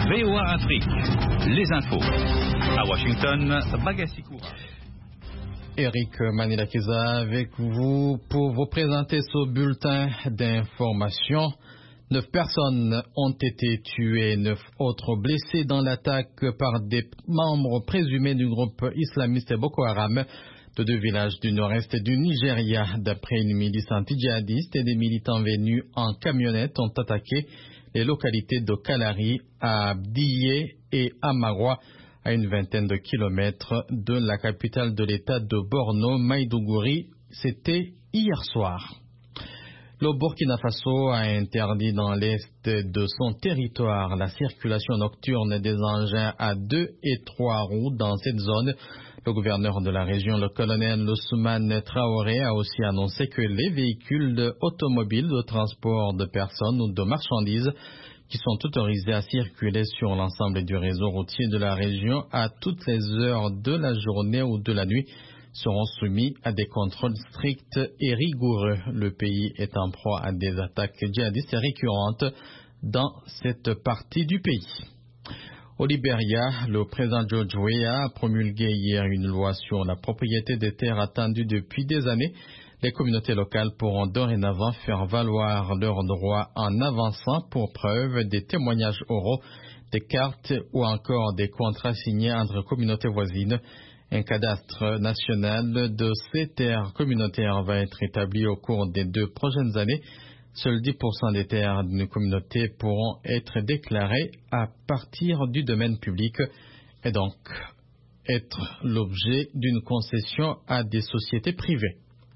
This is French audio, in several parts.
VOA Afrique, les infos. À Washington, Bagassi-Koura. Eric Manilakiza avec vous pour vous présenter ce bulletin d'information. 9 personnes ont été tuées, 9 autres blessées dans l'attaque par des membres présumés du groupe islamiste Boko Haram de 2 villages du nord-est du Nigeria. D'après une milice anti-djihadiste, des militants venus en camionnette ont attaqué les localités de Kalari, à Abdiye et Amarwa, à une vingtaine de kilomètres de la capitale de l'État de Borno, Maïdougouri. C'était hier soir. Le Burkina Faso a interdit dans l'est de son territoire la circulation nocturne des engins à 2 et 3 roues dans cette zone. Le gouverneur de la région, le colonel Ousmane Traoré, a aussi annoncé que les véhicules automobiles de transport de personnes ou de marchandises qui sont autorisés à circuler sur l'ensemble du réseau routier de la région à toutes les heures de la journée ou de la nuit seront soumis à des contrôles stricts et rigoureux. Le pays est en proie à des attaques djihadistes récurrentes dans cette partie du pays. Au Libéria, le président George Weah a promulgué hier une loi sur la propriété des terres attendue depuis des années. Les communautés locales pourront dorénavant faire valoir leurs droits en avançant pour preuve des témoignages oraux, des cartes ou encore des contrats signés entre communautés voisines. Un cadastre national de ces terres communautaires va être établi au cours des 2 prochaines années. Seuls 10% des terres d'une communauté pourront être déclarées à partir du domaine public et donc être l'objet d'une concession à des sociétés privées.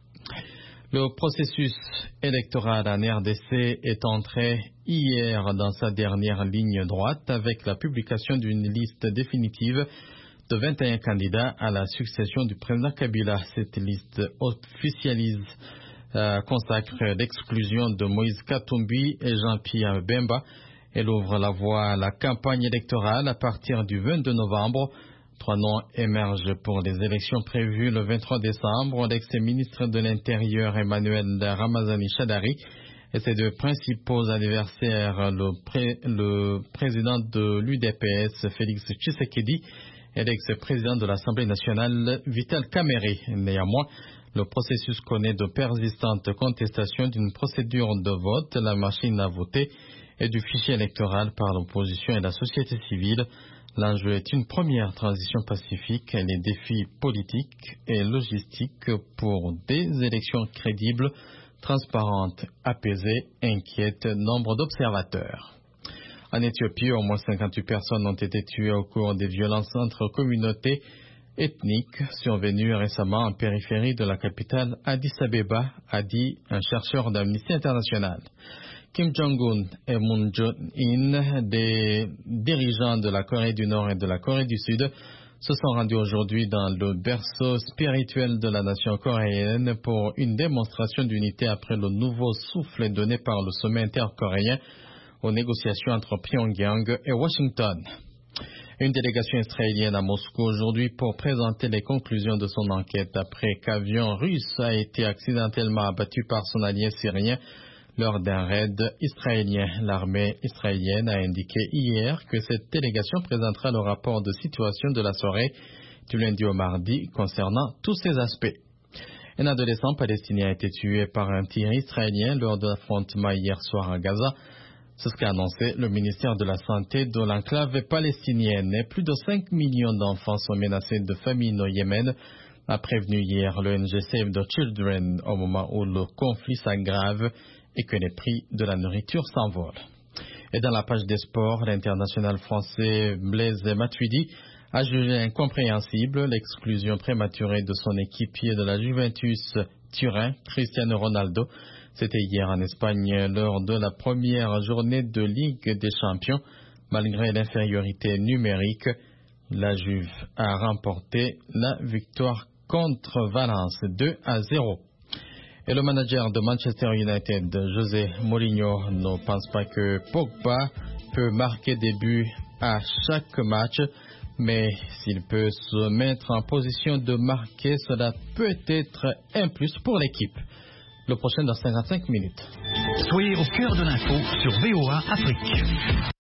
Le processus électoral en RDC est entré hier dans sa dernière ligne droite avec la publication d'une liste définitive de 21 candidats à la succession du président Kabila. Cette liste officialise consacre l'exclusion de Moïse Katumbi et Jean-Pierre Bemba. Elle ouvre la voie à la campagne électorale à partir du 22 novembre. 3 noms émergent pour les élections prévues le 23 décembre. L'ex-ministre de l'Intérieur Emmanuel Ramazani Shadari et ses 2 principaux adversaires, le président de l'UDPS Félix Tshisekedi et l'ex-président de l'Assemblée nationale Vital Kamerhe. Néanmoins, le processus connaît de persistantes contestations d'une procédure de vote, la machine à voter et du fichier électoral par l'opposition et la société civile. L'enjeu est une première transition pacifique et les défis politiques et logistiques pour des élections crédibles, transparentes, apaisées, inquiètent nombre d'observateurs. En Éthiopie, au moins 58 personnes ont été tuées au cours des violences entre communautés ethniques survenues récemment en périphérie de la capitale Addis Abeba, a dit un chercheur d'Amnesty International. Kim Jong-un et Moon Jae-in, des dirigeants de la Corée du Nord et de la Corée du Sud, se sont rendus aujourd'hui dans le berceau spirituel de la nation coréenne pour une démonstration d'unité après le nouveau souffle donné par le sommet intercoréen aux négociations entre Pyongyang et Washington. Une délégation israélienne à Moscou aujourd'hui pour présenter les conclusions de son enquête après qu'avion russe a été accidentellement abattu par son allié syrien lors d'un raid israélien. L'armée israélienne a indiqué hier que cette délégation présentera le rapport de situation de la soirée du lundi au mardi concernant tous ces aspects. Un adolescent palestinien a été tué par un tir israélien lors de l'affrontement hier soir à Gaza. C'est ce qu'a annoncé le ministère de la Santé de l'enclave palestinienne. Et plus de 5 millions d'enfants sont menacés de famine au Yémen, a prévenu hier l'ONG Save the Children au moment où le conflit s'aggrave et que les prix de la nourriture s'envolent. Et dans la page des sports, l'international français Blaise Matuidi a jugé incompréhensible l'exclusion prématurée de son équipier de la Juventus Turin, Cristiano Ronaldo. C'était hier en Espagne lors de la première journée de Ligue des Champions. Malgré l'infériorité numérique, la Juve a remporté la victoire contre Valence 2-0. Et le manager de Manchester United, José Mourinho, ne pense pas que Pogba peut marquer des buts à chaque match, mais s'il peut se mettre en position de marquer, cela peut être un plus pour l'équipe. Le prochain dans 55 minutes. Soyez au cœur de l'info sur VOA Afrique.